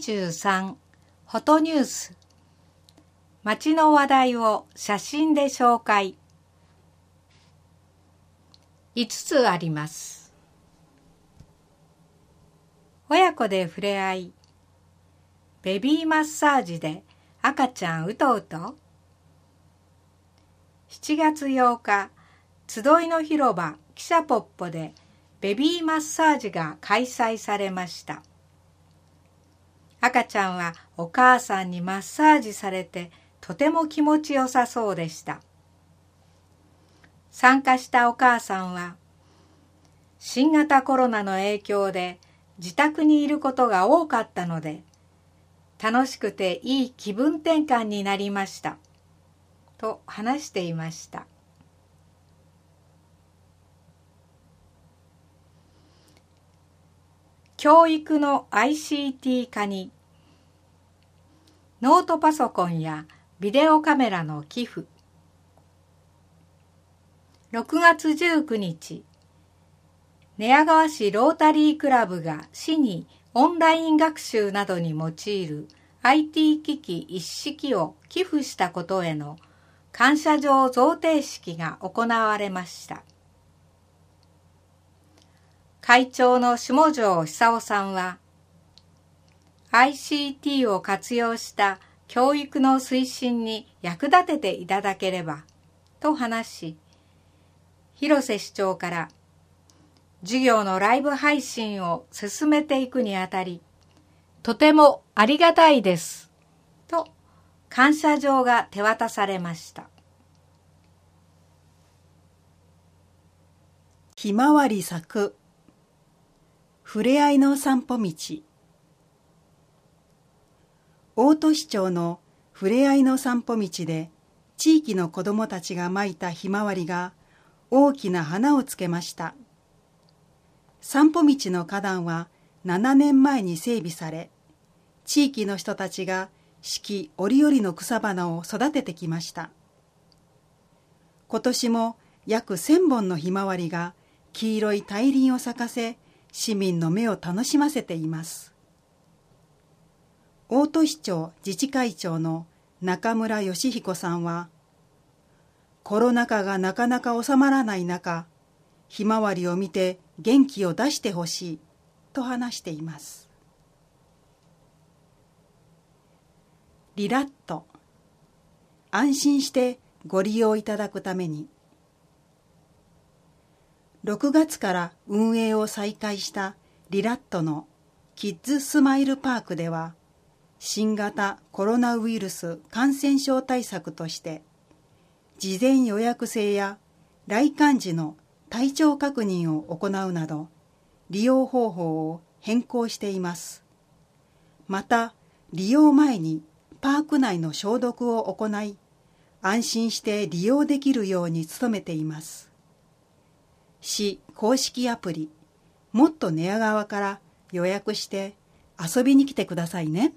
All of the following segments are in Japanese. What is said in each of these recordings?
33フォトニュース。街の話題を写真で紹介。5つあります。親子で触れ合い、ベビーマッサージで赤ちゃんうとうと。7月8日、集いの広場汽車ポッポでベビーマッサージが開催されました。赤ちゃんはお母さんにマッサージされてとても気持ちよさそうでした。参加したお母さんは、新型コロナの影響で自宅にいることが多かったので、楽しくていい気分転換になりました、と話していました。教育の ICT 化に、ノートパソコンやビデオカメラの寄付。6月19日、寝屋川市ロータリークラブが市にオンライン学習などに用いる IT 機器一式を寄付したことへの感謝状贈呈式が行われました。会長の下條久夫さんは、ICT を活用した教育の推進に役立てていただければ、と話し、広瀬市長から、授業のライブ配信を進めていくにあたり、とてもありがたいです、と感謝状が手渡されました。 ひまわり咲くふれあいの散歩道。大戸市町のふれあいの散歩道で地域の子どもたちがまいたひまわりが大きな花をつけました。散歩道の花壇は7年前に整備され、地域の人たちが四季折々の草花を育ててきました。今年も約1000本のひまわりが黄色い大輪を咲かせ、市民の目を楽しませています。大戸市長自治会長の中村義彦さんは、コロナ禍がなかなか収まらない中、ひまわりを見て元気を出してほしいと話しています。リラット、安心してご利用いただくために。6月から運営を再開したリラットのキッズスマイルパークでは、新型コロナウイルス感染症対策として、事前予約制や来館時の体調確認を行うなど、利用方法を変更しています。また、利用前にパーク内の消毒を行い、安心して利用できるように努めています。市公式アプリ、もっと寝屋川から予約して遊びに来てくださいね。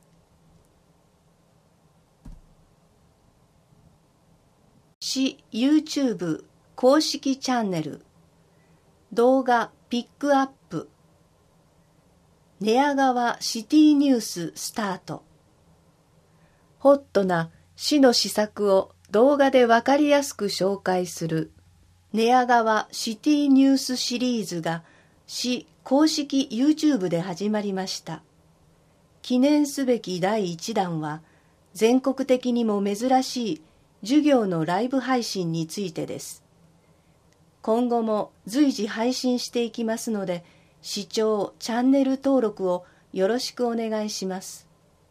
市 YouTube 公式チャンネル、動画ピックアップ、寝屋川シティニューススタート。ホットな市の施策を動画でわかりやすく紹介する寝屋川シティニュースシリーズが市公式 YouTube で始まりました。記念すべき第1弾は、全国的にも珍しい授業のライブ配信についてです。今後も随時配信していきますので、視聴チャンネル登録をよろしくお願いします。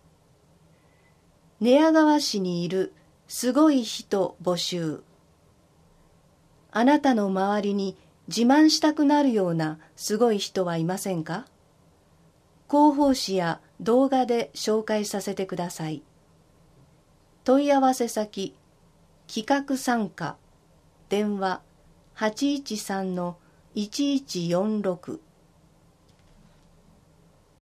寝屋川市にいるすごい人募集。あなたの周りに自慢したくなるようなすごい人はいませんか？広報誌や動画で紹介させてください。問い合わせ先、企画参加、電話813-1146